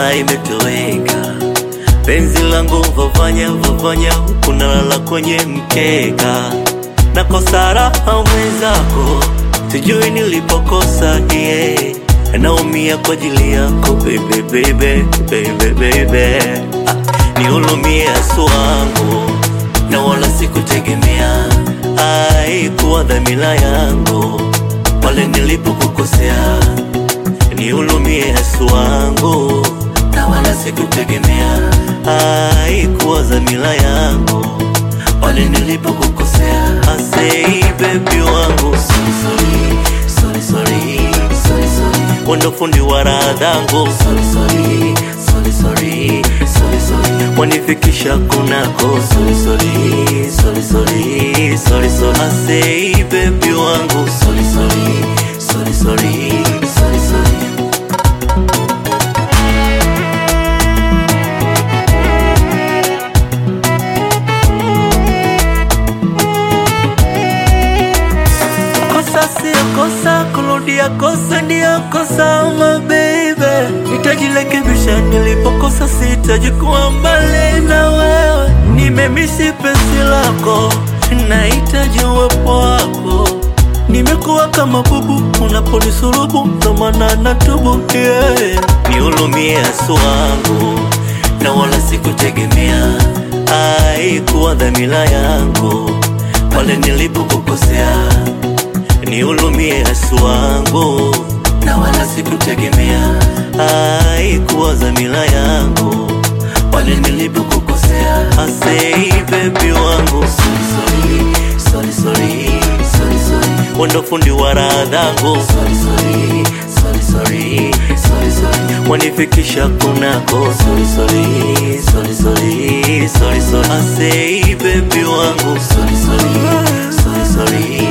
mara imetoweka. Penzi langu vavanya vavanya, unalala kwenye mkeka. Nakosa raha mwenzako, sijui nilipokosa naumia kwa ajili yako baby baby baby baby. Nihurumie asu wangu, na wala sikutegemea. Haikuwa dhamira yangu pale nilipokukosea. Nihurumie asu wangu, na wala sikutegemea. Haikuwa dhamira yangu pale nilipokukosea. I say baby wangu, sorry sorry sorry sorry sorry. Wendo fundi wa radhangu, sorry sorry sorry sorry sorry sorry. Wanifikisha kunako, sorry sorry sorry sorry sorry sorry. I say baby wangu, sorry sorry sorry sorry sorry sorry. Sio kosa, kurudia kosa ndio kosa my baby. Nitajirekebisha nilipokosa, sitaji kuwa mbali na wewe. Nimemisi penzi lako, nahitaji uwepo wako. Nimekuwa kama bubu unaponisurubu, ndo maana natubu Nihurumie asu wangu, na wala sikutegemea. Haikuwa dhamira yangu pale nilipokukosea. Nihurumie asu wangu, na wala sikutegemea. Haikuwa dhamira yangu pale nilipokukosea. I say baby wangu, sorry sorry sorry sorry sorry sorry. Wendo fundi wa radhangu, sorry sorry sorry sorry sorry sorry. Wanifikisha kunako, sorry sorry sorry sorry sorry sorry. I say baby wangu, sorry sorry sorry sorry.